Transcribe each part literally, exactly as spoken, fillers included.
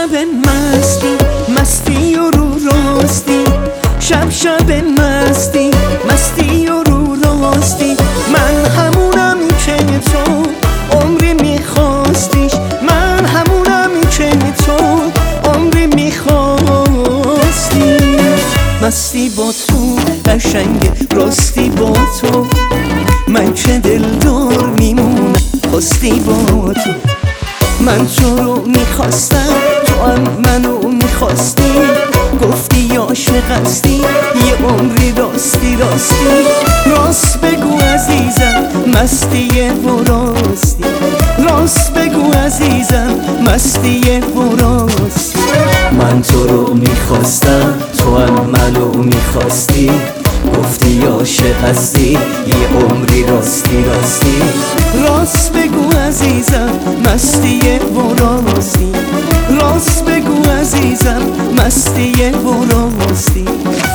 شب مستی مستی و رو راستی، شب شب مستی مستی و رو راستی، من همونم که تو عمری میخواستیش، من همونم که تو عمری میخواستی. مستی با تو قشنگ راستی با تو، من که دلدار میمونم خواستی با تو. من تو رو میخواستم تو هم منو میخواستی، گفتی عاشق هستی یه عمری راستی راستی. راست بگو عزیزم مستیه و راستی، راست بگو عزیزم مستیه و راستی. من تو رو میخواستم تو هم منو میخواستی، گفتی عاشق هستی یه عمری راستی راستی. راست بگو عزیزم مستیه و راستی، راست بگو عزیزم مستیه و راستی.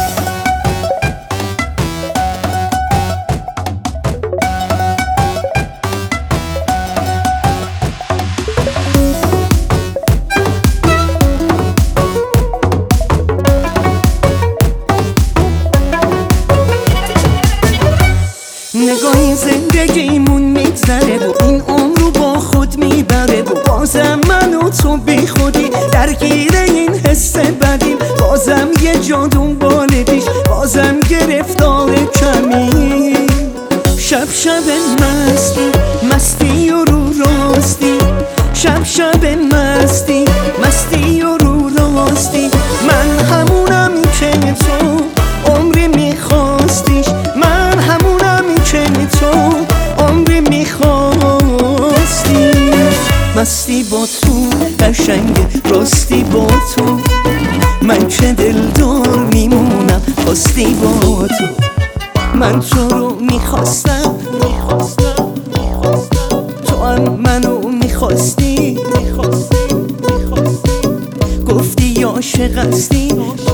نگاهی زندگیمون میگذره و این عمر رو با خود میبره و بازم من و تو بی خودی درگیر این حس بدیم، بازم یه جا دنبال پیش، بازم گرفتار کمی. شب شب مستی مستی و رو راستی، شب شب مستی مستی و رو راستی، من همونم که تو عمری میخواستیش، من همونم که تو عمری میخواستی. مستی با تو قشنگ راستی با تو، من که دلدار میمونم خواستی با تو. من تو رو میخواستم میخواستم میخواستم تو هم منو میخواستی میخواستی میخواستی، گفتی عاشق هستی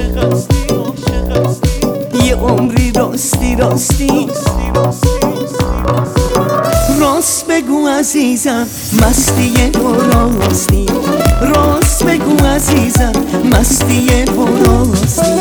یه عمری راستی راستی. راست بگو عزیزم مستیه و راستی، راست بگو عزیزم مستیه و راستی.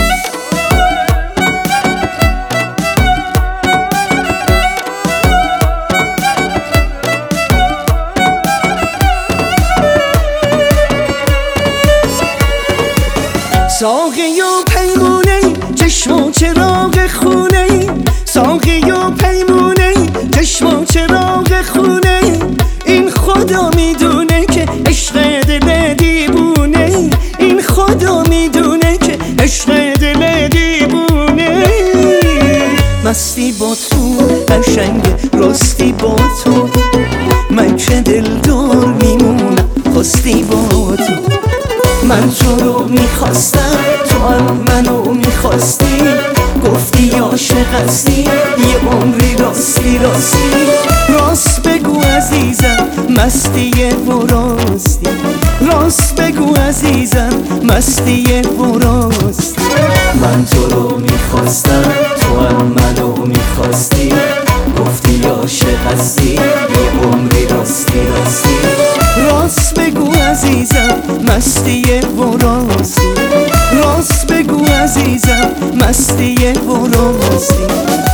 ساقی و پیمونه چشم و چراغ خونه، ساقی و پیمونه چشم و چراغ خونه، این خدا میدونه که عشق دل دیوونه، این خدا میدونه که عشق دل دیوونه. مستی با تو قشنگ راستی با تو، من که دلدار میمونم خواستی با تو. من تو رو میخواستم تو هم منو میخواستی، گفتی عاشق هستی یه عمری راستی راستی. راست بگو عزیزم مستیه و راستی، راست بگو عزیزم مستیه و راستی. من تو رو میخواستم تو هم منو میخواستی، گفتی عاشق هستی یه عمری راستی راستی. راست بگو عزیزم مستیه و راستی، راست بگو عزیزم مستیه و راستی.